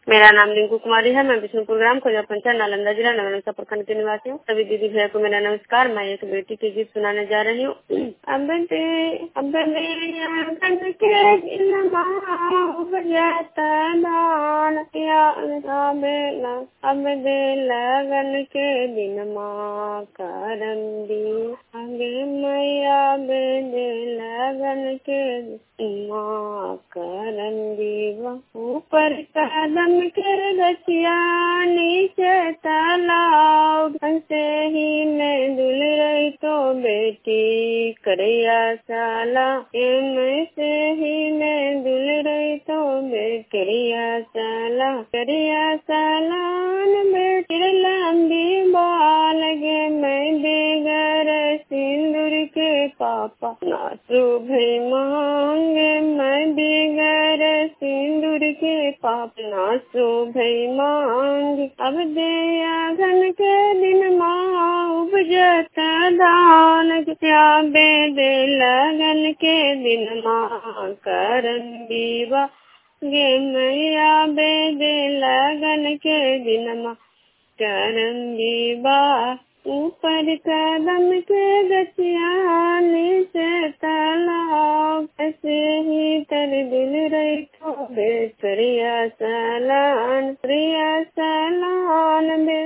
मेरा नाम रिंकू कुमारी है। मैं विष्णुपुर ग्राम खोजा पंचायत नालंदा जिला नवरंगसा प्रखंड की निवासी हूँ। सभी दीदी भैया को मेरा नमस्कार। मैं एक बेटी के गीत सुनाने जा रही हूँ। अब दे लगन के दिन माँ करंदी आगे मैया दे लगन के माँ करंदी ऊपर कदम कर गचिया नीचे तालाब से ही मैं दुल रही तो बेटी करैया साला मैं से ही मैं दुल रही तो बेटिया साला बेटी लंबी बाल गे मैं बेगर सिंदूर के पापा नाचू भाई मांगे मैं बेगर सिंदूर के पापा नाचू भाई मांगे अब दे आंगन के दिन माँ उपजता दान क्या बेदे लगन के दिन माँ करन दीवा गे मैया बेदे लगन के दिन माँ करन दीवा ऊपर कदम के गचिया नीचे तालाब ऐसे ही तर दिल रही तो प्रिया सलान